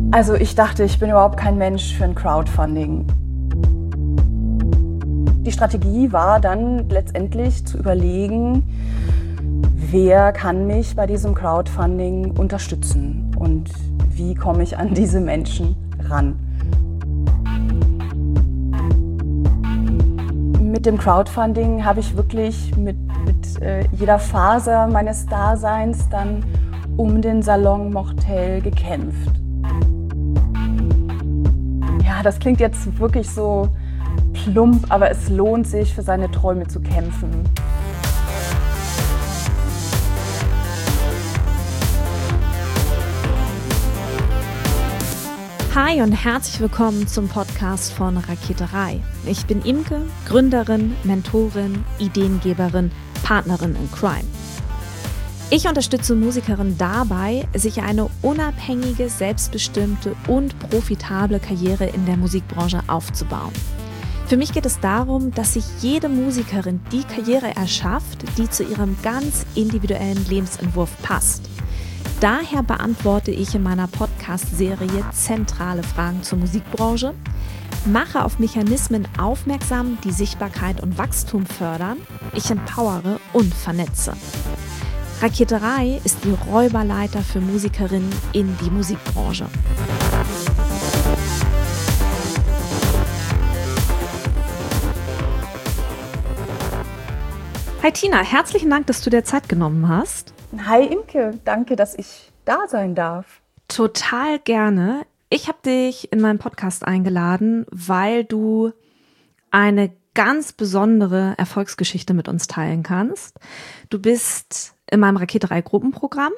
Also ich dachte, ich bin überhaupt kein Mensch für ein Crowdfunding. Die Strategie war dann letztendlich zu überlegen, wer kann mich bei diesem Crowdfunding unterstützen und wie komme ich an diese Menschen ran. Mit dem Crowdfunding habe ich wirklich mit jeder Faser meines Daseins dann um den Salon Mortel gekämpft. Ja, das klingt jetzt wirklich so plump, aber es lohnt sich, für seine Träume zu kämpfen. Hi und herzlich willkommen zum Podcast von Raketerei. Ich bin Imke, Gründerin, Mentorin, Ideengeberin, Partnerin in Crime. Ich unterstütze Musikerinnen dabei, sich eine unabhängige, selbstbestimmte und profitable Karriere in der Musikbranche aufzubauen. Für mich geht es darum, dass sich jede Musikerin die Karriere erschafft, die zu ihrem ganz individuellen Lebensentwurf passt. Daher beantworte ich in meiner Podcast-Serie zentrale Fragen zur Musikbranche, mache auf Mechanismen aufmerksam, die Sichtbarkeit und Wachstum fördern, ich empowere und vernetze. Raketerei ist die Räuberleiter für Musikerinnen in die Musikbranche. Hi Tina, herzlichen Dank, dass du dir Zeit genommen hast. Hi Imke, danke, dass ich da sein darf. Total gerne. Ich habe dich in meinen Podcast eingeladen, weil du eine ganz besondere Erfolgsgeschichte mit uns teilen kannst. Du bist in meinem Raketerei-Gruppenprogramm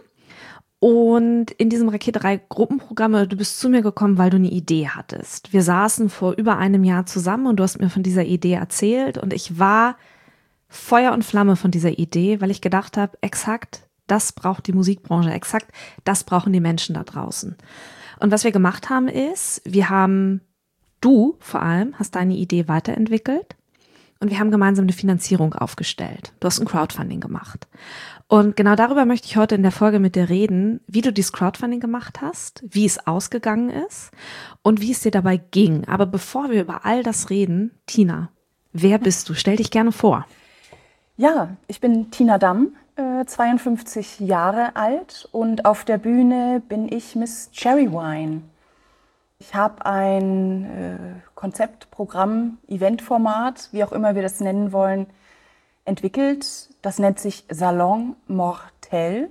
und in diesem Raketerei-Gruppenprogramm, du bist zu mir gekommen, weil du eine Idee hattest. Wir saßen vor über einem Jahr zusammen und du hast mir von dieser Idee erzählt und ich war Feuer und Flamme von dieser Idee, weil ich gedacht habe, exakt das braucht die Musikbranche, exakt das brauchen die Menschen da draußen. Und was wir gemacht haben ist, du vor allem hast deine Idee weiterentwickelt und wir haben gemeinsam eine Finanzierung aufgestellt. Du hast ein Crowdfunding gemacht. Und genau darüber möchte ich heute in der Folge mit dir reden, wie du dieses Crowdfunding gemacht hast, wie es ausgegangen ist und wie es dir dabei ging. Aber bevor wir über all das reden, Tina, wer bist du? Stell dich gerne vor. Ja, ich bin Tina Damm, 52 Jahre alt und auf der Bühne bin ich Miss Cherry Wine. Ich habe ein Konzeptprogramm, Eventformat, wie auch immer wir das nennen wollen, entwickelt. Das nennt sich Salon Mortel.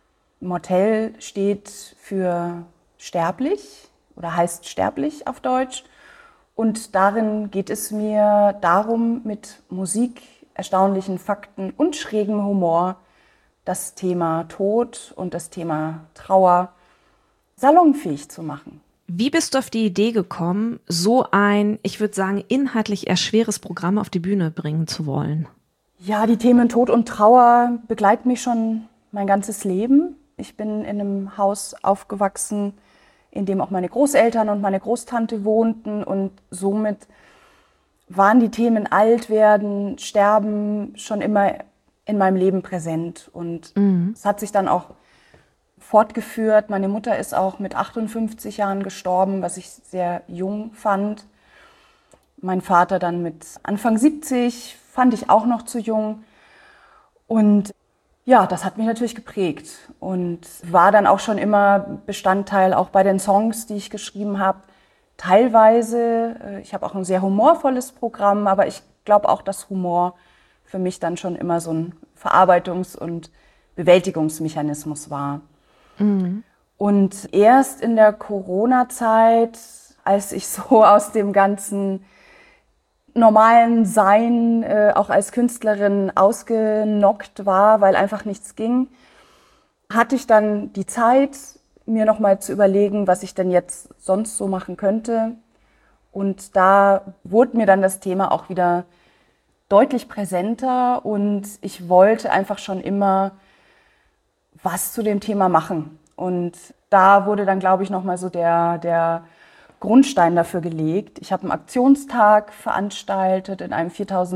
Mortel steht für sterblich oder heißt sterblich auf Deutsch. Und darin geht es mir darum, mit Musik, erstaunlichen Fakten und schrägem Humor das Thema Tod und das Thema Trauer salonfähig zu machen. Wie bist du auf die Idee gekommen, so ein, ich würde sagen, inhaltlich eher schweres Programm auf die Bühne bringen zu wollen? Ja, die Themen Tod und Trauer begleiten mich schon mein ganzes Leben. Ich bin in einem Haus aufgewachsen, in dem auch meine Großeltern und meine Großtante wohnten und somit waren die Themen Altwerden, Sterben schon immer in meinem Leben präsent. Und es hat sich dann auch fortgeführt. Meine Mutter ist auch mit 58 Jahren gestorben, was ich sehr jung fand. Mein Vater dann mit Anfang 70, fand ich auch noch zu jung. Und ja, das hat mich natürlich geprägt und war dann auch schon immer Bestandteil, auch bei den Songs, die ich geschrieben habe. Teilweise, ich habe auch ein sehr humorvolles Programm, aber ich glaube auch, dass Humor für mich dann schon immer so ein Verarbeitungs- und Bewältigungsmechanismus war. Mhm. Und erst in der Corona-Zeit, als ich so aus dem ganzen normalen Sein, auch als Künstlerin ausgenockt war, weil einfach nichts ging, hatte ich dann die Zeit, mir nochmal zu überlegen, was ich denn jetzt sonst so machen könnte. Und da wurde mir dann das Thema auch wieder deutlich präsenter und ich wollte einfach schon immer was zu dem Thema machen. Und da wurde dann, glaube ich, nochmal so der Grundstein dafür gelegt. Ich habe einen Aktionstag veranstaltet in einem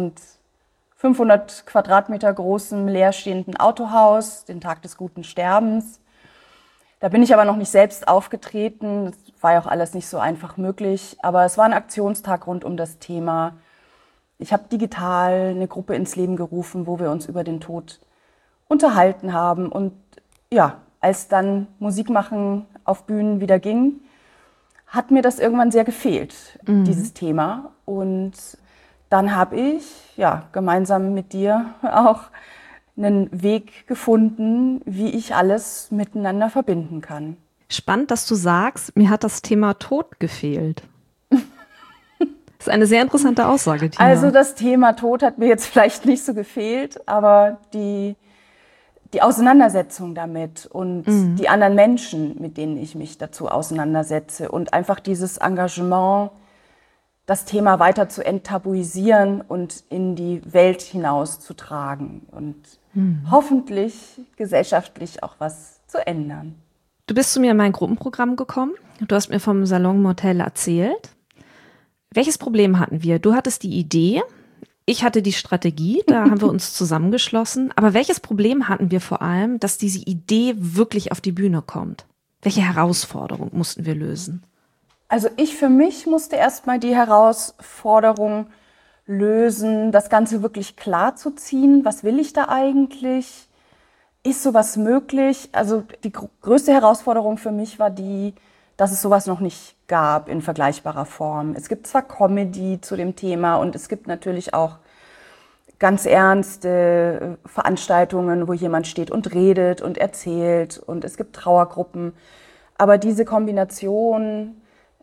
4500 Quadratmeter großen leerstehenden Autohaus, den Tag des guten Sterbens. Da bin ich aber noch nicht selbst aufgetreten. Das war ja auch alles nicht so einfach möglich. Aber es war ein Aktionstag rund um das Thema. Ich habe digital eine Gruppe ins Leben gerufen, wo wir uns über den Tod unterhalten haben. Und ja, als dann Musik machen auf Bühnen wieder ging, hat mir das irgendwann sehr gefehlt, dieses Thema. Und dann habe ich gemeinsam mit dir auch einen Weg gefunden, wie ich alles miteinander verbinden kann. Spannend, dass du sagst, mir hat das Thema Tod gefehlt. Das ist eine sehr interessante Aussage, Tina. Also das Thema Tod hat mir jetzt vielleicht nicht so gefehlt, aber die Auseinandersetzung damit und die anderen Menschen, mit denen ich mich dazu auseinandersetze und einfach dieses Engagement, das Thema weiter zu enttabuisieren und in die Welt hinauszutragen und hoffentlich gesellschaftlich auch was zu ändern. Du bist zu mir in mein Gruppenprogramm gekommen. Du hast mir vom Salon Mortel erzählt. Welches Problem hatten wir? Du hattest die Idee, ich hatte die Strategie, da haben wir uns zusammengeschlossen. Aber welches Problem hatten wir vor allem, dass diese Idee wirklich auf die Bühne kommt? Welche Herausforderung mussten wir lösen? Also ich für mich musste erstmal die Herausforderung lösen, das Ganze wirklich klar zu ziehen. Was will ich da eigentlich? Ist sowas möglich? Also die größte Herausforderung für mich war dass es sowas noch nicht gab in vergleichbarer Form. Es gibt zwar Comedy zu dem Thema und es gibt natürlich auch ganz ernste Veranstaltungen, wo jemand steht und redet und erzählt und es gibt Trauergruppen. Aber diese Kombination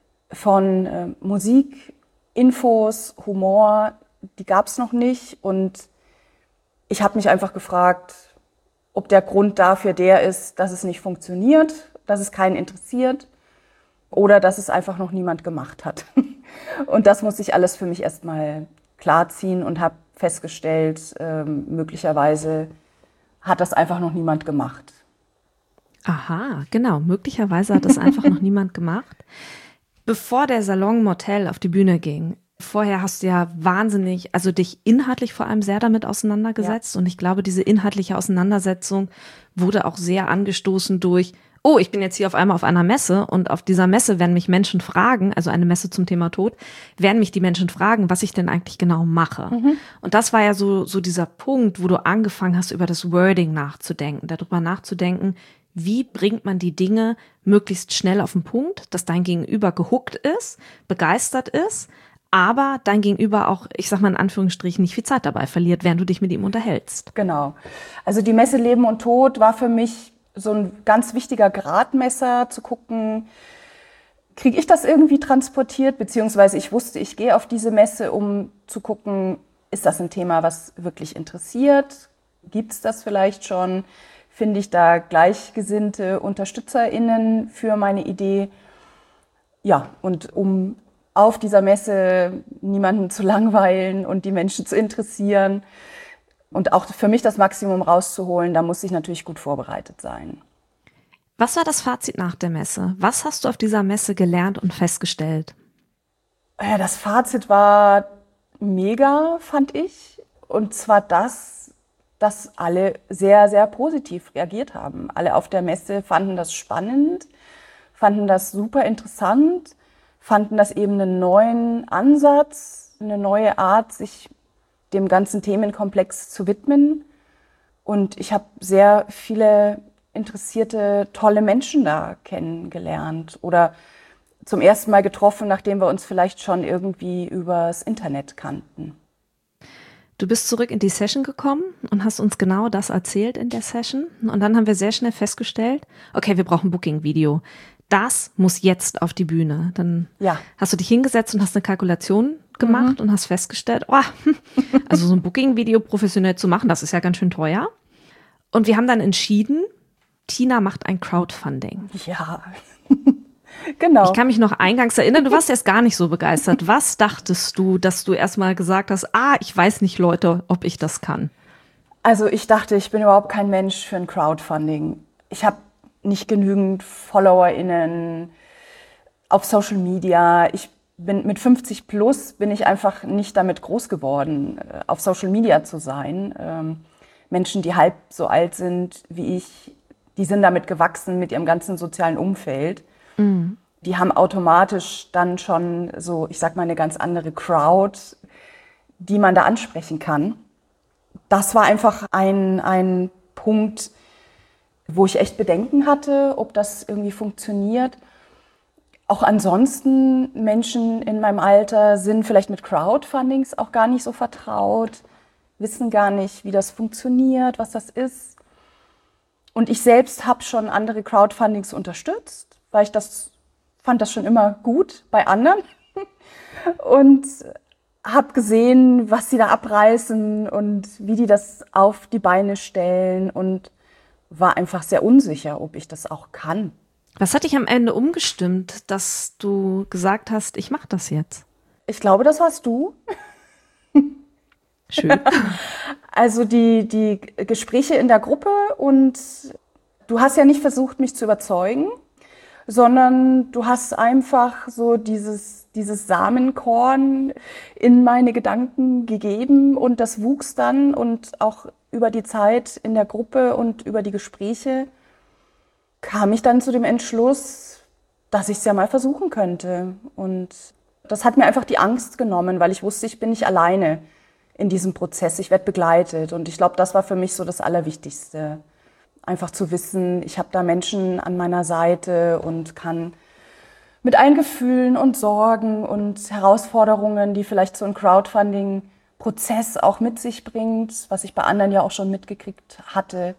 von Musik, Infos, Humor, die gab es noch nicht. Und ich habe mich einfach gefragt, ob der Grund dafür der ist, dass es nicht funktioniert, dass es keinen interessiert oder dass es einfach noch niemand gemacht hat. Und das musste ich alles für mich erstmal klarziehen und habe festgestellt, möglicherweise hat das einfach noch niemand gemacht. Aha, genau. Möglicherweise hat das einfach noch niemand gemacht. Bevor der Salon Mortel auf die Bühne ging, vorher hast du ja dich inhaltlich vor allem sehr damit auseinandergesetzt. Ja. Und ich glaube, diese inhaltliche Auseinandersetzung wurde auch sehr angestoßen durch, oh, ich bin jetzt hier auf einmal auf einer Messe und auf dieser Messe werden mich Menschen fragen, also eine Messe zum Thema Tod, werden mich die Menschen fragen, was ich denn eigentlich genau mache. Und das war ja so dieser Punkt, wo du angefangen hast, über das Wording nachzudenken, darüber nachzudenken, wie bringt man die Dinge möglichst schnell auf den Punkt, dass dein Gegenüber gehuckt ist, begeistert ist, aber dein Gegenüber auch, ich sag mal in Anführungsstrichen, nicht viel Zeit dabei verliert, während du dich mit ihm unterhältst. Genau. Also die Messe Leben und Tod war für mich so ein ganz wichtiger Gradmesser, zu gucken, kriege ich das irgendwie transportiert, beziehungsweise ich wusste, ich gehe auf diese Messe, um zu gucken, ist das ein Thema, was wirklich interessiert? Gibt es das vielleicht schon? Finde ich da gleichgesinnte UnterstützerInnen für meine Idee? Ja, und um auf dieser Messe niemanden zu langweilen und die Menschen zu interessieren und auch für mich das Maximum rauszuholen, da muss ich natürlich gut vorbereitet sein. Was war das Fazit nach der Messe? Was hast du auf dieser Messe gelernt und festgestellt? Ja, das Fazit war mega, fand ich. Und zwar dass alle sehr, sehr positiv reagiert haben. Alle auf der Messe fanden das spannend, fanden das super interessant, fanden das eben einen neuen Ansatz, eine neue Art, sich dem ganzen Themenkomplex zu widmen. Und ich habe sehr viele interessierte, tolle Menschen da kennengelernt oder zum ersten Mal getroffen, nachdem wir uns vielleicht schon irgendwie übers Internet kannten. Du bist zurück in die Session gekommen und hast uns genau das erzählt in der Session. Und dann haben wir sehr schnell festgestellt, okay, wir brauchen ein Booking-Video. Das muss jetzt auf die Bühne. Dann hast du dich hingesetzt und hast eine Kalkulation gemacht und hast festgestellt, also so ein Booking-Video professionell zu machen, das ist ja ganz schön teuer. Und wir haben dann entschieden, Tina macht ein Crowdfunding. Ja, genau. Ich kann mich noch eingangs erinnern, du warst erst gar nicht so begeistert. Was dachtest du, dass du erstmal gesagt hast, ich weiß nicht, Leute, ob ich das kann? Also ich dachte, ich bin überhaupt kein Mensch für ein Crowdfunding. Ich habe nicht genügend FollowerInnen auf Social Media. Ich bin mit 50 plus, bin ich einfach nicht damit groß geworden, auf Social Media zu sein. Menschen, die halb so alt sind wie ich, die sind damit gewachsen mit ihrem ganzen sozialen Umfeld. Mhm. Die haben automatisch dann schon so, ich sag mal, eine ganz andere Crowd, die man da ansprechen kann. Das war einfach ein Punkt, wo ich echt Bedenken hatte, ob das irgendwie funktioniert. Auch ansonsten, Menschen in meinem Alter sind vielleicht mit Crowdfundings auch gar nicht so vertraut, wissen gar nicht, wie das funktioniert, was das ist. Und ich selbst habe schon andere Crowdfundings unterstützt, weil ich fand das schon immer gut bei anderen und habe gesehen, was sie da abreißen und wie die das auf die Beine stellen und war einfach sehr unsicher, ob ich das auch kann. Was hat dich am Ende umgestimmt, dass du gesagt hast, ich mache das jetzt? Ich glaube, das warst du. Schön. Also die Gespräche in der Gruppe und du hast ja nicht versucht, mich zu überzeugen, sondern du hast einfach so dieses Samenkorn in meine Gedanken gegeben und das wuchs dann und auch über die Zeit in der Gruppe und über die Gespräche kam ich dann zu dem Entschluss, dass ich es ja mal versuchen könnte. Und das hat mir einfach die Angst genommen, weil ich wusste, ich bin nicht alleine in diesem Prozess, ich werde begleitet. Und ich glaube, das war für mich so das Allerwichtigste. Einfach zu wissen, ich habe da Menschen an meiner Seite und kann mit allen Gefühlen und Sorgen und Herausforderungen, die vielleicht so ein Crowdfunding-Prozess auch mit sich bringt, was ich bei anderen ja auch schon mitgekriegt hatte,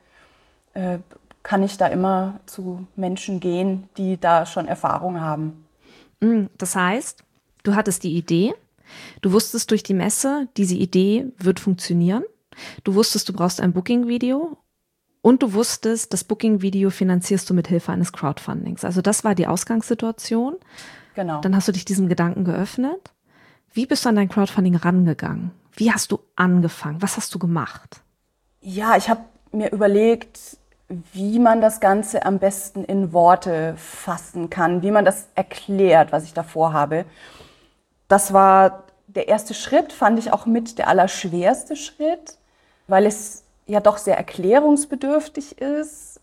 kann ich da immer zu Menschen gehen, die da schon Erfahrung haben. Das heißt, du hattest die Idee, du wusstest durch die Messe, diese Idee wird funktionieren. Du wusstest, du brauchst ein Booking-Video und du wusstest, das Booking-Video finanzierst du mit Hilfe eines Crowdfundings. Also das war die Ausgangssituation. Genau. Dann hast du dich diesem Gedanken geöffnet. Wie bist du an dein Crowdfunding rangegangen? Wie hast du angefangen? Was hast du gemacht? Ja, ich habe mir überlegt, wie man das Ganze am besten in Worte fassen kann, wie man das erklärt, was ich da vorhabe. Das war der erste Schritt, fand ich auch mit der allerschwerste Schritt, weil es ja doch sehr erklärungsbedürftig ist.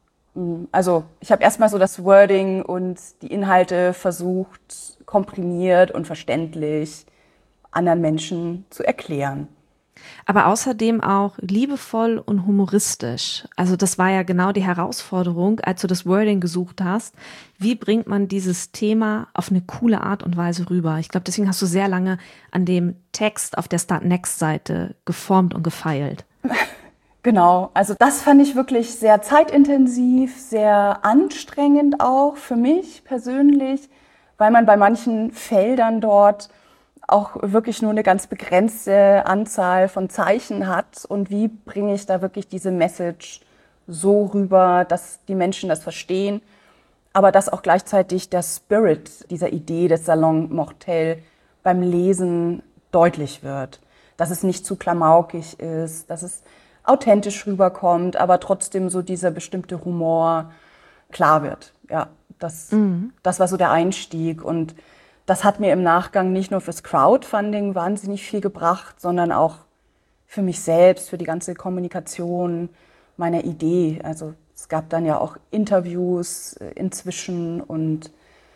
Also ich habe erstmal so das Wording und die Inhalte versucht, komprimiert und verständlich anderen Menschen zu erklären. Aber außerdem auch liebevoll und humoristisch. Also das war ja genau die Herausforderung, als du das Wording gesucht hast. Wie bringt man dieses Thema auf eine coole Art und Weise rüber? Ich glaube, deswegen hast du sehr lange an dem Text auf der Start Next Seite geformt und gefeilt. Genau, also das fand ich wirklich sehr zeitintensiv, sehr anstrengend auch für mich persönlich, weil man bei manchen Feldern dort auch wirklich nur eine ganz begrenzte Anzahl von Zeichen hat. Und wie bringe ich da wirklich diese Message so rüber, dass die Menschen das verstehen, aber dass auch gleichzeitig der Spirit dieser Idee des Salon Mortel beim Lesen deutlich wird. Dass es nicht zu klamaukig ist, dass es authentisch rüberkommt, aber trotzdem so dieser bestimmte Humor klar wird. Ja, das war so der Einstieg. Und das hat mir im Nachgang nicht nur fürs Crowdfunding wahnsinnig viel gebracht, sondern auch für mich selbst, für die ganze Kommunikation meiner Idee. Also es gab dann ja auch Interviews inzwischen und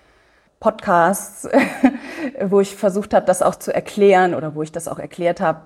Podcasts, wo ich versucht habe, das auch zu erklären oder wo ich das auch erklärt habe.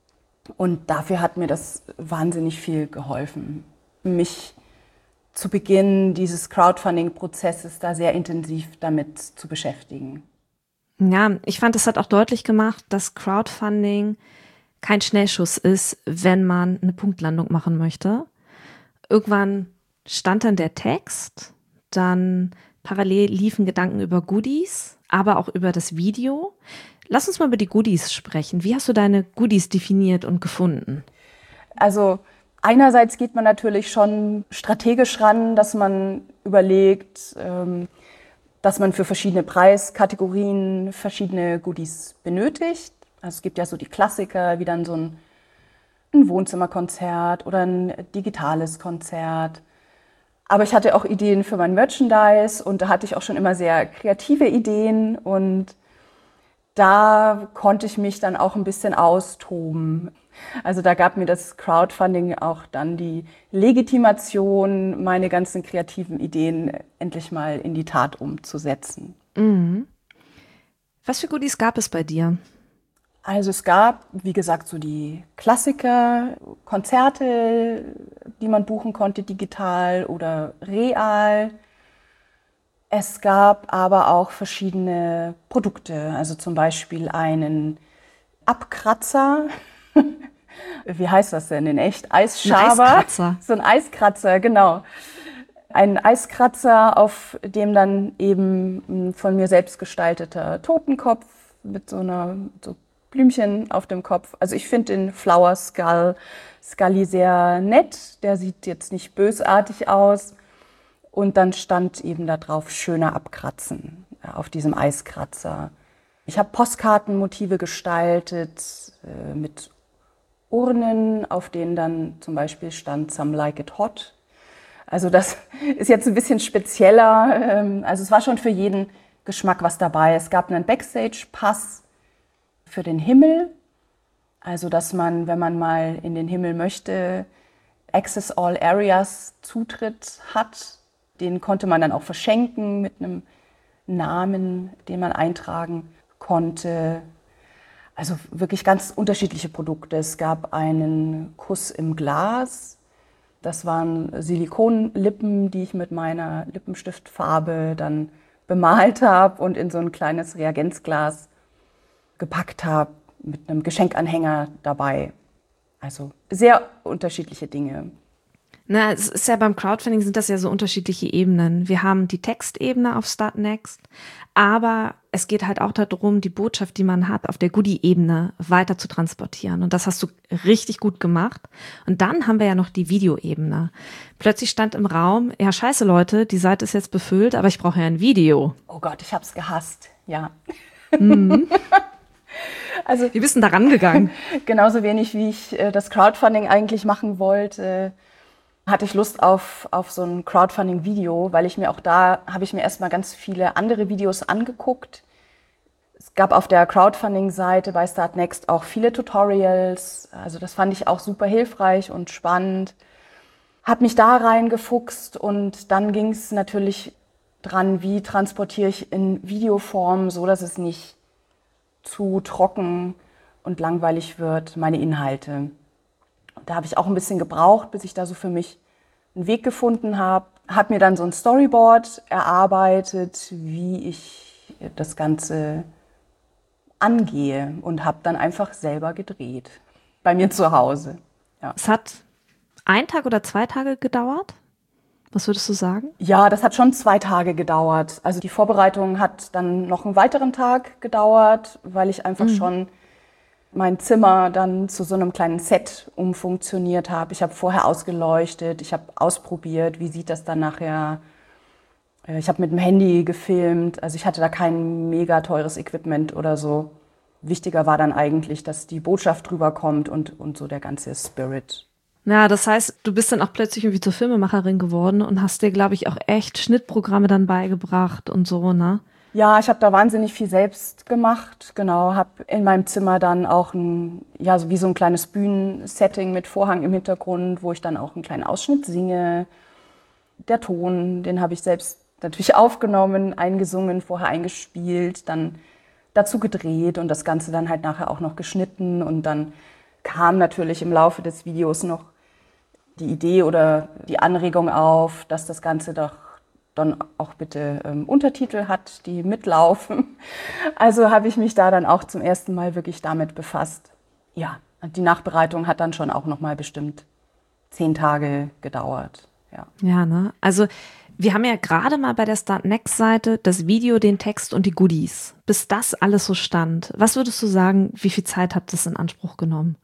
Und dafür hat mir das wahnsinnig viel geholfen, mich zu Beginn dieses Crowdfunding-Prozesses da sehr intensiv damit zu beschäftigen. Ja, ich fand, es hat auch deutlich gemacht, dass Crowdfunding kein Schnellschuss ist, wenn man eine Punktlandung machen möchte. Irgendwann stand dann der Text, dann parallel liefen Gedanken über Goodies, aber auch über das Video. Lass uns mal über die Goodies sprechen. Wie hast du deine Goodies definiert und gefunden? Also einerseits geht man natürlich schon strategisch ran, dass man überlegt, dass man für verschiedene Preiskategorien verschiedene Goodies benötigt. Also es gibt ja so die Klassiker, wie dann so ein Wohnzimmerkonzert oder ein digitales Konzert. Aber ich hatte auch Ideen für mein Merchandise und da hatte ich auch schon immer sehr kreative Ideen und da konnte ich mich dann auch ein bisschen austoben. Also da gab mir das Crowdfunding auch dann die Legitimation, meine ganzen kreativen Ideen endlich mal in die Tat umzusetzen. Mhm. Was für Goodies gab es bei dir? Also es gab, wie gesagt, so die Klassiker, Konzerte, die man buchen konnte, digital oder real. Es gab aber auch verschiedene Produkte, also zum Beispiel einen Abkratzer. Wie heißt das denn in echt? Eisschaber? Ein Eiskratzer. So ein Eiskratzer, genau. Ein Eiskratzer, auf dem dann eben ein von mir selbst gestalteter Totenkopf mit so Blümchen auf dem Kopf. Also ich finde den Flower Scully sehr nett. Der sieht jetzt nicht bösartig aus. Und dann stand eben da drauf schöner abkratzen auf diesem Eiskratzer. Ich habe Postkartenmotive gestaltet mit Urnen, auf denen dann zum Beispiel stand Some Like It Hot. Also das ist jetzt ein bisschen spezieller. Also es war schon für jeden Geschmack was dabei. Es gab einen Backstage-Pass für den Himmel. Also dass man, wenn man mal in den Himmel möchte, Access All Areas Zutritt hat. Den konnte man dann auch verschenken mit einem Namen, den man eintragen konnte. Also wirklich ganz unterschiedliche Produkte. Es gab einen Kuss im Glas. Das waren Silikonlippen, die ich mit meiner Lippenstiftfarbe dann bemalt habe und in so ein kleines Reagenzglas gepackt habe mit einem Geschenkanhänger dabei. Also sehr unterschiedliche Dinge. Na, es ist ja beim Crowdfunding sind das ja so unterschiedliche Ebenen. Wir haben die Textebene auf Start Next, aber es geht halt auch darum, die Botschaft, die man hat, auf der Goodie-Ebene weiter zu transportieren. Und das hast du richtig gut gemacht. Und dann haben wir ja noch die Videoebene. Plötzlich stand im Raum, ja scheiße Leute, die Seite ist jetzt befüllt, aber ich brauche ja ein Video. Oh Gott, ich hab's gehasst, ja. Mhm. Also, wie bist du denn da rangegangen? Genauso wenig, wie ich das Crowdfunding eigentlich machen wollte, hatte ich Lust auf so ein Crowdfunding-Video, weil habe ich mir erstmal ganz viele andere Videos angeguckt. Es gab auf der Crowdfunding-Seite bei Start Next auch viele Tutorials. Also das fand ich auch super hilfreich und spannend. Hab mich da reingefuchst und dann ging es natürlich dran, wie transportiere ich in Videoform, so dass es nicht zu trocken und langweilig wird, meine Inhalte. Da habe ich auch ein bisschen gebraucht, bis ich da so für mich einen Weg gefunden habe. Habe mir dann so ein Storyboard erarbeitet, wie ich das Ganze angehe und habe dann einfach selber gedreht, bei mir zu Hause. Ja. Es hat 1 Tag oder 2 Tage gedauert? Was würdest du sagen? Ja, das hat schon 2 Tage gedauert. Also die Vorbereitung hat dann noch einen weiteren Tag gedauert, weil ich einfach schon mein Zimmer dann zu so einem kleinen Set umfunktioniert habe. Ich habe vorher ausgeleuchtet, ich habe ausprobiert, wie sieht das dann nachher. Ich habe mit dem Handy gefilmt, also ich hatte da kein mega teures Equipment oder so. Wichtiger war dann eigentlich, dass die Botschaft rüberkommt und so der ganze Spirit. Ja, das heißt, du bist dann auch plötzlich irgendwie zur Filmemacherin geworden und hast dir, glaube ich, auch echt Schnittprogramme dann beigebracht und so, ne? Ja, ich habe da wahnsinnig viel selbst gemacht, genau, habe in meinem Zimmer dann auch so wie so ein kleines Bühnensetting mit Vorhang im Hintergrund, wo ich dann auch einen kleinen Ausschnitt singe. Der Ton, den habe ich selbst natürlich aufgenommen, eingesungen, vorher eingespielt, dann dazu gedreht und das Ganze dann halt nachher auch noch geschnitten. Und dann kam natürlich im Laufe des Videos noch die Idee oder die Anregung auf, dass das Ganze doch dann auch bitte Untertitel hat, die mitlaufen. Also habe ich mich da dann auch zum ersten Mal wirklich damit befasst. Ja, die Nachbereitung hat dann schon auch noch mal bestimmt 10 Tage gedauert. Ja, ne? Also wir haben ja gerade mal bei der Start Next Seite das Video, den Text und die Goodies. Bis das alles so stand. Was würdest du sagen, wie viel Zeit hat das in Anspruch genommen?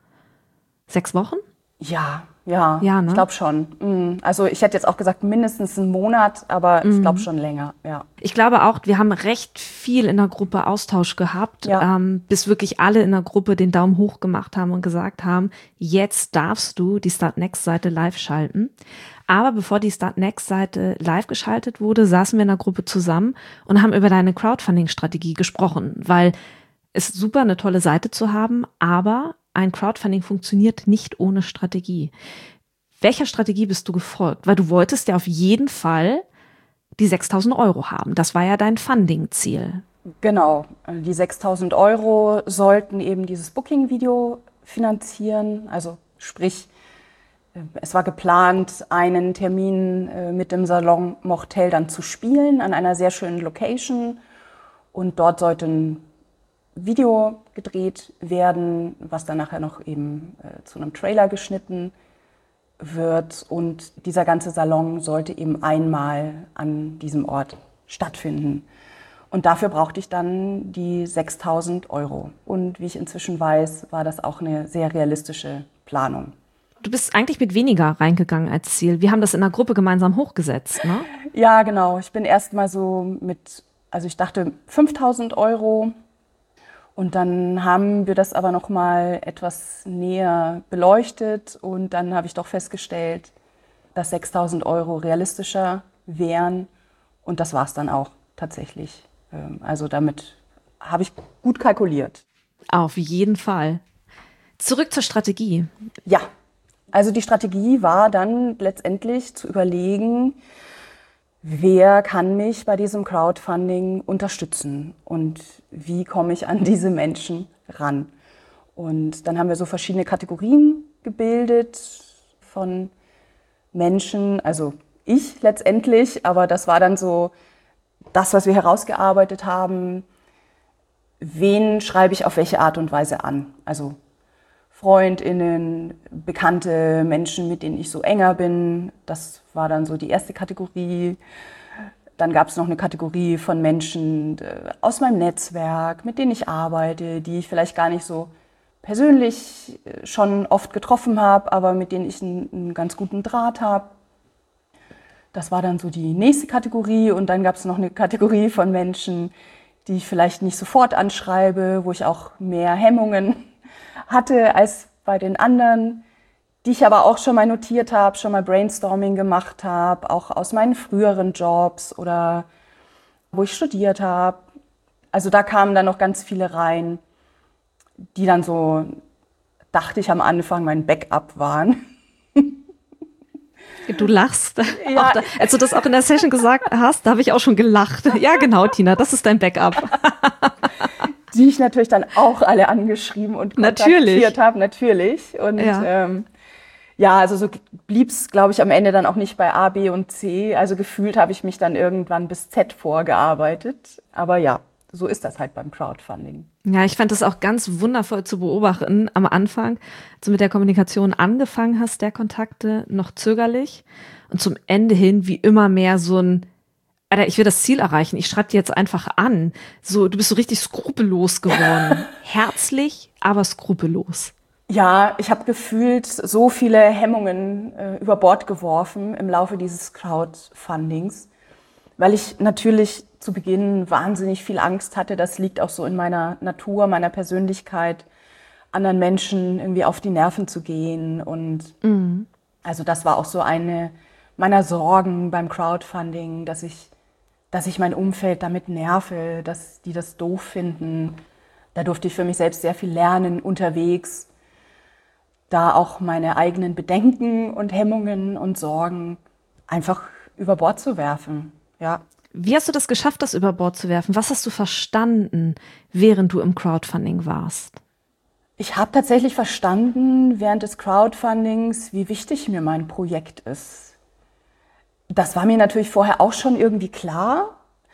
6 Wochen? Ja, ne? Ich glaube schon. Also ich hätte jetzt auch gesagt mindestens einen Monat, aber ich glaube schon länger, ja. Ich glaube auch, wir haben recht viel in der Gruppe Austausch gehabt, bis wirklich alle in der Gruppe den Daumen hoch gemacht haben und gesagt haben, jetzt darfst du die Start Next Seite live schalten. Aber bevor die Start Next Seite live geschaltet wurde, saßen wir in der Gruppe zusammen und haben über deine Crowdfunding-Strategie gesprochen, weil es super eine tolle Seite zu haben, aber ein Crowdfunding funktioniert nicht ohne Strategie. Welcher Strategie bist du gefolgt? Weil du wolltest ja auf jeden Fall die 6.000 Euro haben. Das war ja dein Funding-Ziel. Genau, die 6.000 Euro sollten eben dieses Booking-Video finanzieren. Also sprich, es war geplant, einen Termin mit dem Salon Mochtel dann zu spielen an einer sehr schönen Location. Und dort sollte ein Video gedreht werden, was dann nachher noch eben zu einem Trailer geschnitten wird. Und dieser ganze Salon sollte eben einmal an diesem Ort stattfinden. Und dafür brauchte ich dann die 6.000 Euro. Und wie ich inzwischen weiß, war das auch eine sehr realistische Planung. Du bist eigentlich mit weniger reingegangen als Ziel. Wir haben das in der Gruppe gemeinsam hochgesetzt, ne? Ja, genau. Ich bin erst mal so ich dachte 5.000 Euro. Und dann haben wir das aber noch mal etwas näher beleuchtet. Und dann habe ich doch festgestellt, dass 6.000 Euro realistischer wären. Und das war es dann auch tatsächlich. Also damit habe ich gut kalkuliert. Auf jeden Fall. Zurück zur Strategie. Ja, also die Strategie war dann letztendlich zu überlegen, wer kann mich bei diesem Crowdfunding unterstützen und wie komme ich an diese Menschen ran. Und dann haben wir so verschiedene Kategorien gebildet von Menschen, also ich letztendlich, aber das war dann so das, was wir herausgearbeitet haben, wen schreibe ich auf welche Art und Weise an. Also FreundInnen, bekannte Menschen, mit denen ich so enger bin. Das war dann so die erste Kategorie. Dann gab es noch eine Kategorie von Menschen aus meinem Netzwerk, mit denen ich arbeite, die ich vielleicht gar nicht so persönlich schon oft getroffen habe, aber mit denen ich einen ganz guten Draht habe. Das war dann so die nächste Kategorie. Und dann gab es noch eine Kategorie von Menschen, die ich vielleicht nicht sofort anschreibe, wo ich auch mehr Hemmungen hatte als bei den anderen, die ich aber auch schon mal notiert habe, schon mal Brainstorming gemacht habe, auch aus meinen früheren Jobs oder wo ich studiert habe. Also da kamen dann noch ganz viele rein, die dann so, dachte ich am Anfang, mein Backup waren. Du lachst. Ja. Als du das auch in der Session gesagt hast, da habe ich auch schon gelacht. Ja, genau, Tina, das ist dein Backup. Die ich natürlich dann auch alle angeschrieben und kontaktiert habe, natürlich. Und also so blieb es, glaube ich, am Ende dann auch nicht bei A, B und C. Also gefühlt habe ich mich dann irgendwann bis Z vorgearbeitet. Aber ja, so ist das halt beim Crowdfunding. Ja, ich fand das auch ganz wundervoll zu beobachten am Anfang, als du mit der Kommunikation angefangen hast, der Kontakte, noch zögerlich und zum Ende hin wie immer mehr so ein, Alter, ich will das Ziel erreichen, ich schreibe dir jetzt einfach an. So, du bist so richtig skrupellos geworden. Herzlich, aber skrupellos. Ja, ich habe gefühlt so viele Hemmungen über Bord geworfen im Laufe dieses Crowdfundings, weil ich natürlich zu Beginn wahnsinnig viel Angst hatte. Das liegt auch so in meiner Natur, meiner Persönlichkeit, anderen Menschen irgendwie auf die Nerven zu gehen. Und also das war auch so eine meiner Sorgen beim Crowdfunding, dass ich mein Umfeld damit nerve, dass die das doof finden. Da durfte ich für mich selbst sehr viel lernen unterwegs, da auch meine eigenen Bedenken und Hemmungen und Sorgen einfach über Bord zu werfen. Ja. Wie hast du das geschafft, das über Bord zu werfen? Was hast du verstanden, während du im Crowdfunding warst? Ich habe tatsächlich verstanden während des Crowdfundings, wie wichtig mir mein Projekt ist. Das war mir natürlich vorher auch schon irgendwie klar,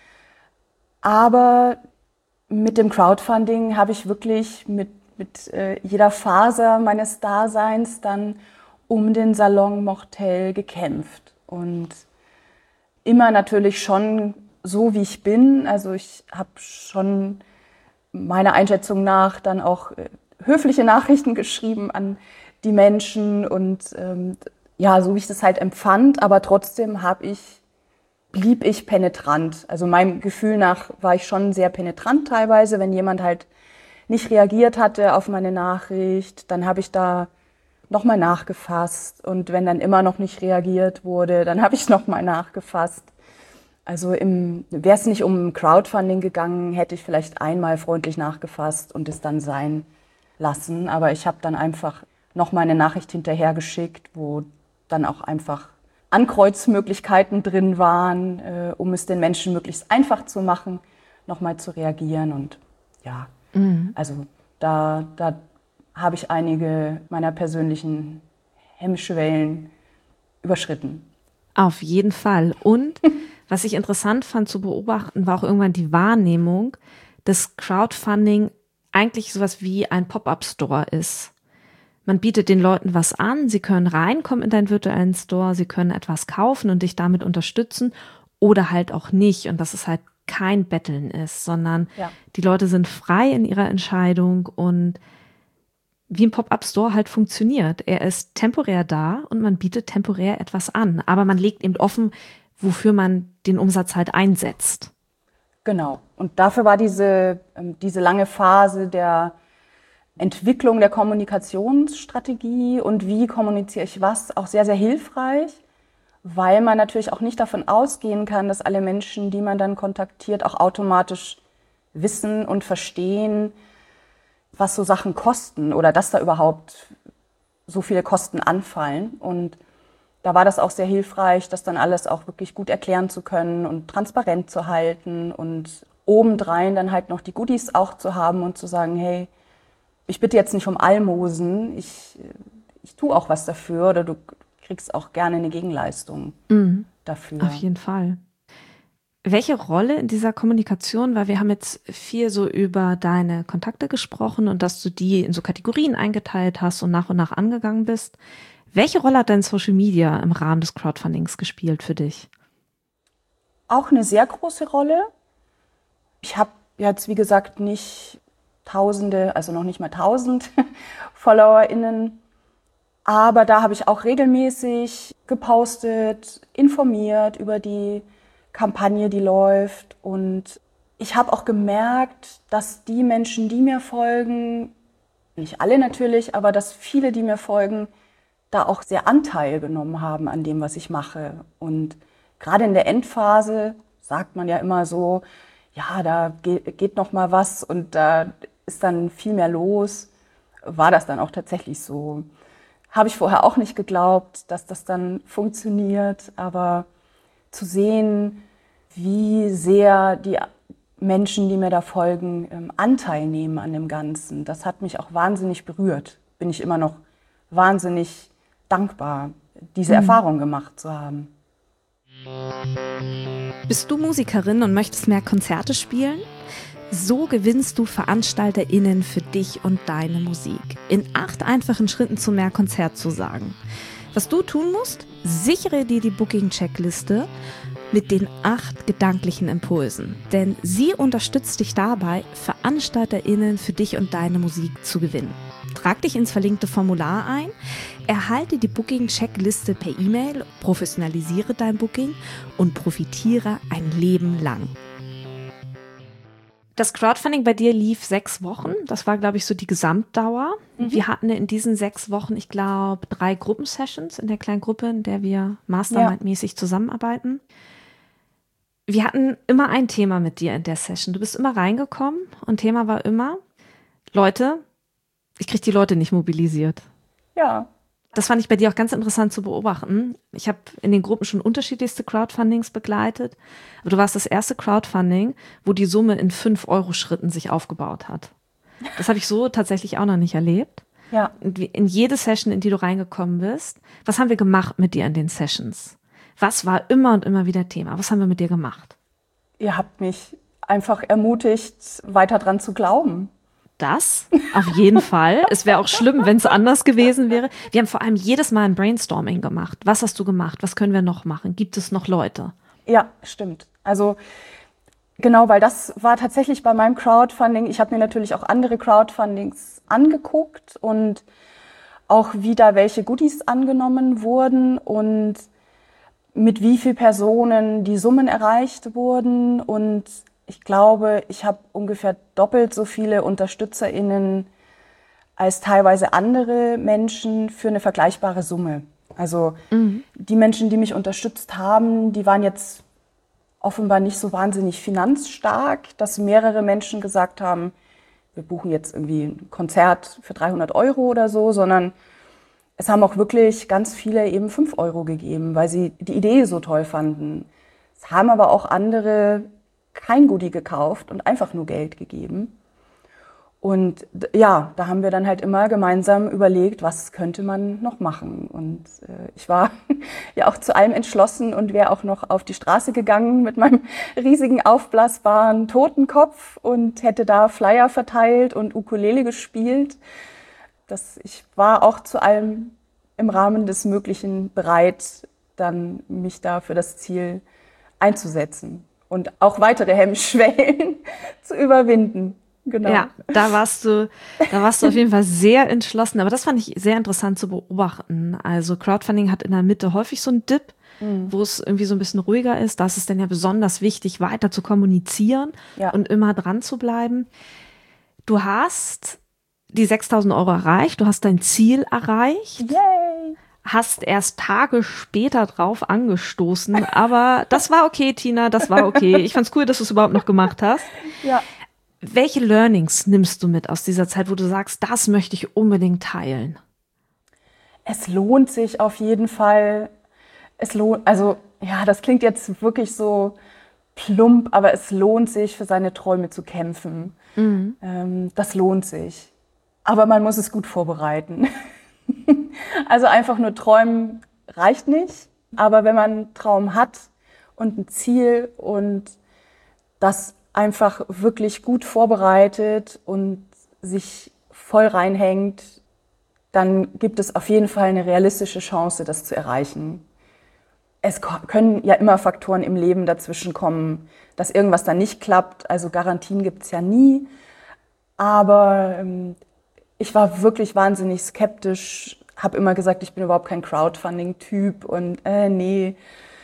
aber mit dem Crowdfunding habe ich wirklich mit jeder Faser meines Daseins dann um den Salon Mochtel gekämpft. Und immer natürlich schon so, wie ich bin. Also ich habe schon meiner Einschätzung nach dann auch höfliche Nachrichten geschrieben an die Menschen und so wie ich das halt empfand, aber trotzdem blieb ich penetrant. Also meinem Gefühl nach war ich schon sehr penetrant teilweise, wenn jemand halt nicht reagiert hatte auf meine Nachricht, dann habe ich da nochmal nachgefasst und wenn dann immer noch nicht reagiert wurde, dann habe ich nochmal nachgefasst. Also wäre es nicht um Crowdfunding gegangen, hätte ich vielleicht einmal freundlich nachgefasst und es dann sein lassen. Aber ich habe dann einfach noch mal eine Nachricht hinterhergeschickt, wo dann auch einfach Ankreuzmöglichkeiten drin waren, um es den Menschen möglichst einfach zu machen, nochmal zu reagieren. Und ja, also da habe ich einige meiner persönlichen Hemmschwellen überschritten. Auf jeden Fall. Und was ich interessant fand zu beobachten, war auch irgendwann die Wahrnehmung, dass Crowdfunding eigentlich sowas wie ein Pop-up-Store ist. Man bietet den Leuten was an, sie können reinkommen in deinen virtuellen Store, sie können etwas kaufen und dich damit unterstützen oder halt auch nicht. Und dass es halt kein Betteln ist, sondern die Leute sind frei in ihrer Entscheidung und wie ein Pop-up-Store halt funktioniert. Er ist temporär da und man bietet temporär etwas an, aber man legt eben offen, wofür man den Umsatz halt einsetzt. Genau. Und dafür war diese lange Phase der Entwicklung der Kommunikationsstrategie und wie kommuniziere ich was auch sehr, sehr hilfreich, weil man natürlich auch nicht davon ausgehen kann, dass alle Menschen, die man dann kontaktiert, auch automatisch wissen und verstehen, was so Sachen kosten oder dass da überhaupt so viele Kosten anfallen. Und da war das auch sehr hilfreich, das dann alles auch wirklich gut erklären zu können und transparent zu halten und obendrein dann halt noch die Goodies auch zu haben und zu sagen, hey, ich bitte jetzt nicht um Almosen, ich tue auch was dafür oder du kriegst auch gerne eine Gegenleistung dafür. Auf jeden Fall. Welche Rolle in dieser Kommunikation, weil wir haben jetzt viel so über deine Kontakte gesprochen und dass du die in so Kategorien eingeteilt hast und nach angegangen bist. Welche Rolle hat dein Social Media im Rahmen des Crowdfundings gespielt für dich? Auch eine sehr große Rolle. Ich habe jetzt, wie gesagt, nicht Tausende, also noch nicht mal 1000 FollowerInnen. Aber da habe ich auch regelmäßig gepostet, informiert über die Kampagne, die läuft. Und ich habe auch gemerkt, dass die Menschen, die mir folgen, nicht alle natürlich, aber dass viele, die mir folgen, da auch sehr Anteil genommen haben an dem, was ich mache. Und gerade in der Endphase sagt man ja immer so, ja, da geht noch mal was und da ist dann viel mehr los. War das dann auch tatsächlich so? Habe ich vorher auch nicht geglaubt, dass das dann funktioniert, aber zu sehen, wie sehr die Menschen, die mir da folgen, Anteil nehmen an dem Ganzen, das hat mich auch wahnsinnig berührt. Bin ich immer noch wahnsinnig dankbar, diese Erfahrung gemacht zu haben. Bist du Musikerin und möchtest mehr Konzerte spielen? So gewinnst du VeranstalterInnen für dich und deine Musik. In 8 einfachen Schritten zu mehr Konzertzusagen. Was du tun musst? Sichere dir die Booking-Checkliste mit den 8 gedanklichen Impulsen. Denn sie unterstützt dich dabei, VeranstalterInnen für dich und deine Musik zu gewinnen. Trag dich ins verlinkte Formular ein, erhalte die Booking-Checkliste per E-Mail, professionalisiere dein Booking und profitiere ein Leben lang. Das Crowdfunding bei dir lief 6 Wochen. Das war, glaube ich, so die Gesamtdauer. Wir hatten in diesen 6 Wochen, ich glaube, 3 Gruppensessions in der kleinen Gruppe, in der wir Mastermind-mäßig zusammenarbeiten. Wir hatten immer ein Thema mit dir in der Session. Du bist immer reingekommen und Thema war immer, Leute, ich kriege die Leute nicht mobilisiert. Ja. Das fand ich bei dir auch ganz interessant zu beobachten. Ich habe in den Gruppen schon unterschiedlichste Crowdfundings begleitet. Aber du warst das erste Crowdfunding, wo die Summe in 5-Euro-Schritten sich aufgebaut hat. Das habe ich so tatsächlich auch noch nicht erlebt. Ja. In jede Session, in die du reingekommen bist, was haben wir gemacht mit dir in den Sessions? Was war immer und immer wieder Thema? Was haben wir mit dir gemacht? Ihr habt mich einfach ermutigt, weiter dran zu glauben. Das auf jeden Fall. Es wäre auch schlimm, wenn es anders gewesen wäre. Wir haben vor allem jedes Mal ein Brainstorming gemacht. Was hast du gemacht? Was können wir noch machen? Gibt es noch Leute? Ja, stimmt. Also genau, weil das war tatsächlich bei meinem Crowdfunding. Ich habe mir natürlich auch andere Crowdfundings angeguckt und auch wie da welche Goodies angenommen wurden und mit wie vielen Personen die Summen erreicht wurden. Und ich glaube, ich habe ungefähr doppelt so viele UnterstützerInnen als teilweise andere Menschen für eine vergleichbare Summe. Also die Menschen, die mich unterstützt haben, die waren jetzt offenbar nicht so wahnsinnig finanzstark, dass mehrere Menschen gesagt haben, wir buchen jetzt irgendwie ein Konzert für 300 Euro oder so, sondern es haben auch wirklich ganz viele eben 5 Euro gegeben, weil sie die Idee so toll fanden. Es haben aber auch andere kein Goodie gekauft und einfach nur Geld gegeben. Und ja, da haben wir dann halt immer gemeinsam überlegt, was könnte man noch machen. Und ich war ja auch zu allem entschlossen und wäre auch noch auf die Straße gegangen mit meinem riesigen aufblasbaren Totenkopf und hätte da Flyer verteilt und Ukulele gespielt. Ich war auch zu allem im Rahmen des Möglichen bereit, dann mich da für das Ziel einzusetzen und auch weitere Hemmschwellen zu überwinden. Genau. Ja, da warst du auf jeden Fall sehr entschlossen. Aber das fand ich sehr interessant zu beobachten. Also Crowdfunding hat in der Mitte häufig so einen Dip, wo es irgendwie so ein bisschen ruhiger ist. Da ist es dann ja besonders wichtig, weiter zu kommunizieren und immer dran zu bleiben. Du hast die 6.000 Euro erreicht, du hast dein Ziel erreicht. Yay! Hast erst Tage später drauf angestoßen, aber das war okay, Tina, das war okay. Ich fand's cool, dass du es überhaupt noch gemacht hast. Ja. Welche Learnings nimmst du mit aus dieser Zeit, wo du sagst, das möchte ich unbedingt teilen? Es lohnt sich auf jeden Fall. Also ja, das klingt jetzt wirklich so plump, aber es lohnt sich, für seine Träume zu kämpfen. Das lohnt sich. Aber man muss es gut vorbereiten. Also einfach nur träumen reicht nicht. Aber wenn man einen Traum hat und ein Ziel und das einfach wirklich gut vorbereitet und sich voll reinhängt, dann gibt es auf jeden Fall eine realistische Chance, das zu erreichen. Es können ja immer Faktoren im Leben dazwischen kommen, dass irgendwas dann nicht klappt. Also Garantien gibt es ja nie. Aber ich war wirklich wahnsinnig skeptisch, habe immer gesagt, ich bin überhaupt kein Crowdfunding-Typ und nee.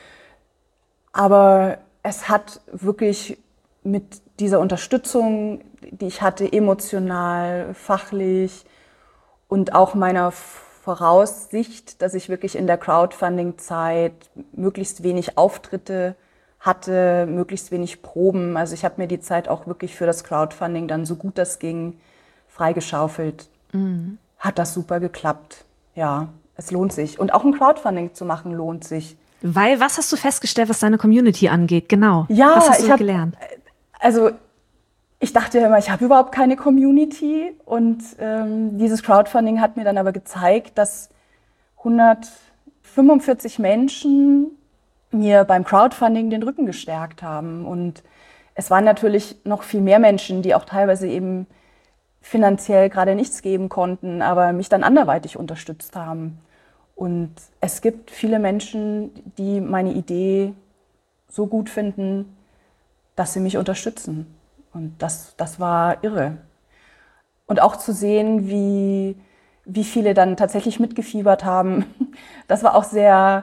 Aber es hat wirklich mit dieser Unterstützung, die ich hatte, emotional, fachlich und auch meiner Voraussicht, dass ich wirklich in der Crowdfunding-Zeit möglichst wenig Auftritte hatte, möglichst wenig Proben. Also ich habe mir die Zeit auch wirklich für das Crowdfunding dann so gut das ging freigeschaufelt. Hat das super geklappt. Ja, es lohnt sich. Und auch ein Crowdfunding zu machen lohnt sich. Weil, was hast du festgestellt, was deine Community angeht? Genau. Ja, was hast du gelernt? Also ich dachte ja immer, ich habe überhaupt keine Community. Und dieses Crowdfunding hat mir dann aber gezeigt, dass 145 Menschen mir beim Crowdfunding den Rücken gestärkt haben. Und es waren natürlich noch viel mehr Menschen, die auch teilweise eben finanziell gerade nichts geben konnten, aber mich dann anderweitig unterstützt haben. Und es gibt viele Menschen, die meine Idee so gut finden, dass sie mich unterstützen. Und das war irre. Und auch zu sehen, wie viele dann tatsächlich mitgefiebert haben, das war auch sehr,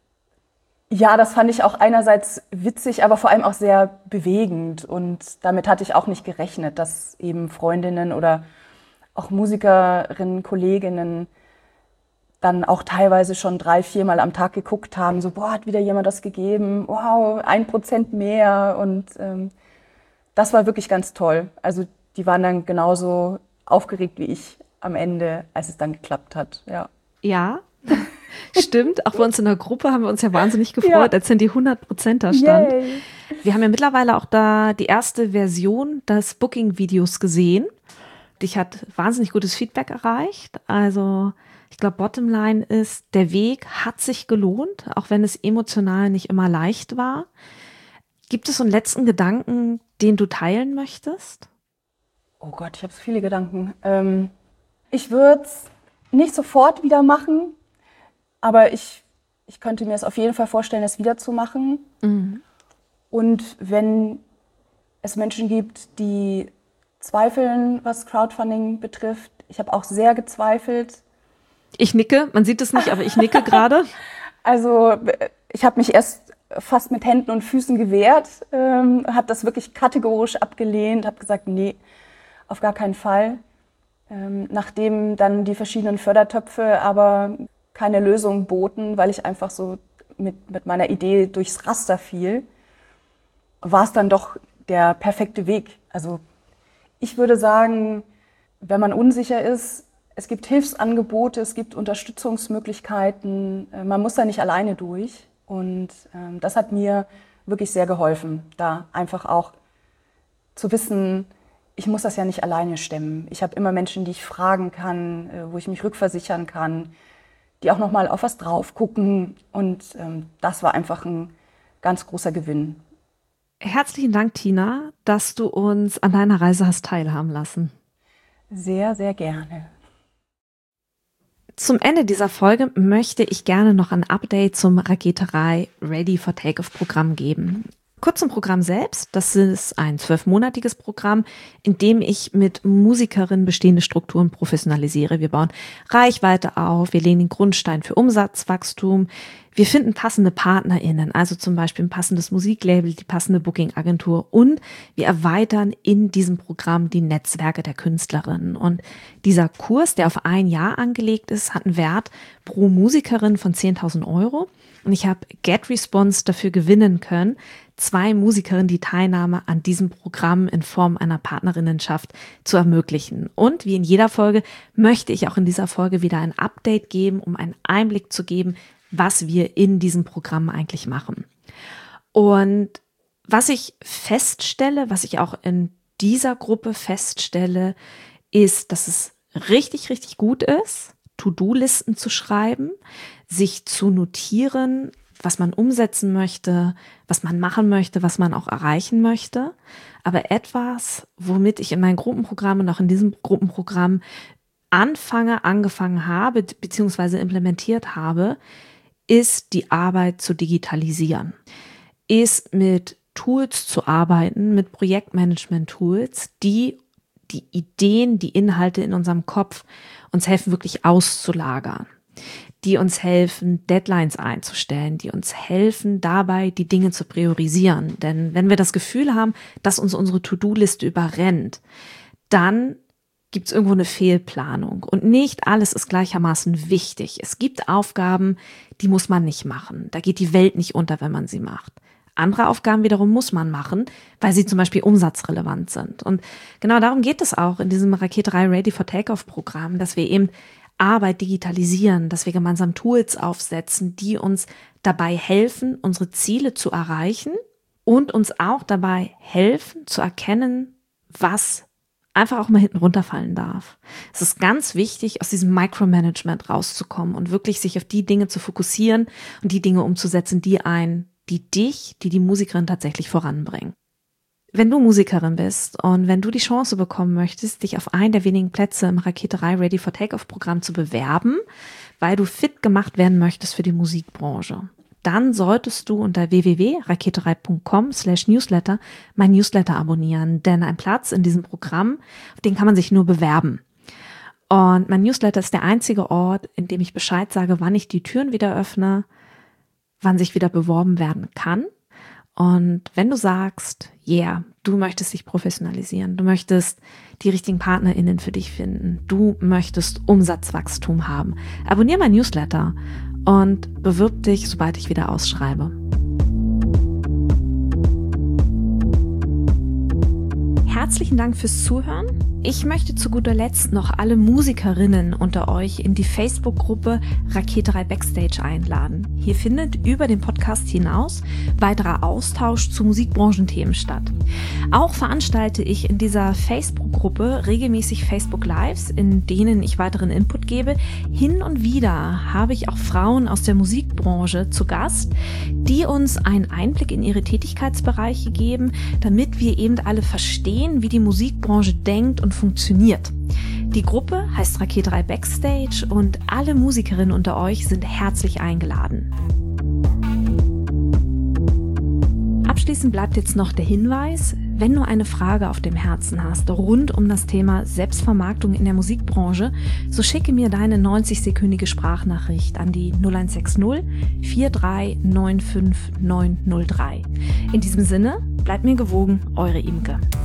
ja, das fand ich auch einerseits witzig, aber vor allem auch sehr bewegend. Und damit hatte ich auch nicht gerechnet, dass eben Freundinnen oder auch Musikerinnen, Kolleginnen dann auch teilweise schon 3-4 Mal am Tag geguckt haben, so, boah, hat wieder jemand das gegeben, wow, 1% mehr. Und das war wirklich ganz toll. Also die waren dann genauso aufgeregt wie ich am Ende, als es dann geklappt hat. Ja, stimmt. Auch bei uns in der Gruppe haben wir uns ja wahnsinnig gefreut, als dann die 100% da stand. Yay. Wir haben ja mittlerweile auch da die erste Version des Booking-Videos gesehen. Dich hat wahnsinnig gutes Feedback erreicht. Also ich glaube, Bottomline ist, der Weg hat sich gelohnt, auch wenn es emotional nicht immer leicht war. Gibt es so einen letzten Gedanken, den du teilen möchtest? Oh Gott, ich habe so viele Gedanken. Ich würde es nicht sofort wieder machen, aber ich könnte mir es auf jeden Fall vorstellen, es wieder zu machen. Und wenn es Menschen gibt, die zweifeln, was Crowdfunding betrifft, ich habe auch sehr gezweifelt. Ich nicke, man sieht es nicht, aber ich nicke gerade. Also ich habe mich erst fast mit Händen und Füßen gewehrt, habe das wirklich kategorisch abgelehnt, habe gesagt, nee, auf gar keinen Fall. Nachdem dann die verschiedenen Fördertöpfe aber keine Lösung boten, weil ich einfach so mit meiner Idee durchs Raster fiel, war es dann doch der perfekte Weg. Also Ich würde sagen, wenn man unsicher ist, es gibt Hilfsangebote, es gibt Unterstützungsmöglichkeiten. Man muss da nicht alleine durch. Und das hat mir wirklich sehr geholfen, da einfach auch zu wissen, ich muss das ja nicht alleine stemmen. Ich habe immer Menschen, die ich fragen kann, wo ich mich rückversichern kann, die auch nochmal auf was drauf gucken. Und das war einfach ein ganz großer Gewinn. Herzlichen Dank, Tina, dass du uns an deiner Reise hast teilhaben lassen. Sehr, sehr gerne. Zum Ende dieser Folge möchte ich gerne noch ein Update zum Raketerei Ready for Takeoff Programm geben. Kurz zum Programm selbst. Das ist ein 12-monatiges Programm, in dem ich mit Musikerinnen bestehende Strukturen professionalisiere. Wir bauen Reichweite auf, wir legen den Grundstein für Umsatzwachstum, wir finden passende PartnerInnen, also zum Beispiel ein passendes Musiklabel, die passende Booking-Agentur und wir erweitern in diesem Programm die Netzwerke der Künstlerinnen. Und dieser Kurs, der auf ein Jahr angelegt ist, hat einen Wert pro Musikerin von 10.000 Euro. Und ich habe GetResponse dafür gewinnen können, 2 Musikerinnen die Teilnahme an diesem Programm in Form einer Partnerinnenschaft zu ermöglichen. Und wie in jeder Folge möchte ich auch in dieser Folge wieder ein Update geben, um einen Einblick zu geben, was wir in diesem Programm eigentlich machen. Und was ich feststelle, was ich auch in dieser Gruppe feststelle, ist, dass es richtig, richtig gut ist, To-Do-Listen zu schreiben, sich zu notieren, was man umsetzen möchte, was man machen möchte, was man auch erreichen möchte. Aber etwas, womit ich in meinem Gruppenprogramm und auch in diesem Gruppenprogramm angefangen habe, beziehungsweise implementiert habe, ist die Arbeit zu digitalisieren, ist mit Tools zu arbeiten, mit Projektmanagement-Tools, die Ideen, die Inhalte in unserem Kopf uns helfen, wirklich auszulagern, die uns helfen, Deadlines einzustellen, die uns helfen, dabei die Dinge zu priorisieren. Denn wenn wir das Gefühl haben, dass uns unsere To-Do-Liste überrennt, dann gibt es irgendwo eine Fehlplanung. Und nicht alles ist gleichermaßen wichtig. Es gibt Aufgaben, die muss man nicht machen. Da geht die Welt nicht unter, wenn man sie macht. Andere Aufgaben wiederum muss man machen, weil sie zum Beispiel umsatzrelevant sind. Und genau darum geht es auch in diesem Raketerei Ready for Takeoff Programm, dass wir eben Arbeit digitalisieren, dass wir gemeinsam Tools aufsetzen, die uns dabei helfen, unsere Ziele zu erreichen und uns auch dabei helfen zu erkennen, was einfach auch mal hinten runterfallen darf. Es ist ganz wichtig, aus diesem Micromanagement rauszukommen und wirklich sich auf die Dinge zu fokussieren und die Dinge umzusetzen, die die Musikerin tatsächlich voranbringen. Wenn du Musikerin bist und wenn du die Chance bekommen möchtest, dich auf einen der wenigen Plätze im Raketerei Ready for Takeoff Programm zu bewerben, weil du fit gemacht werden möchtest für die Musikbranche, dann solltest du unter www.raketerei.com/newsletter mein Newsletter abonnieren, denn ein Platz in diesem Programm, auf den kann man sich nur bewerben. Und mein Newsletter ist der einzige Ort, in dem ich Bescheid sage, wann ich die Türen wieder öffne, wann sich wieder beworben werden kann. Und wenn du sagst, du möchtest dich professionalisieren, du möchtest die richtigen PartnerInnen für dich finden, du möchtest Umsatzwachstum haben, abonniere mein Newsletter und bewirb dich, sobald ich wieder ausschreibe. Herzlichen Dank fürs Zuhören. Ich möchte zu guter Letzt noch alle Musikerinnen unter euch in die Facebook-Gruppe Raketerei Backstage einladen. Hier findet über den Podcast hinaus weiterer Austausch zu Musikbranchenthemen statt. Auch veranstalte ich in dieser Facebook-Gruppe regelmäßig Facebook-Lives, in denen ich weiteren Input gebe. Hin und wieder habe ich auch Frauen aus der Musikbranche zu Gast, die uns einen Einblick in ihre Tätigkeitsbereiche geben, damit wir eben alle verstehen, wie die Musikbranche denkt und funktioniert. Die Gruppe heißt Raketerei Backstage und alle Musikerinnen unter euch sind herzlich eingeladen. Abschließend bleibt jetzt noch der Hinweis, wenn du eine Frage auf dem Herzen hast rund um das Thema Selbstvermarktung in der Musikbranche, so schicke mir deine 90-sekündige Sprachnachricht an die 0160 43 95 903. In diesem Sinne, bleibt mir gewogen, eure Imke.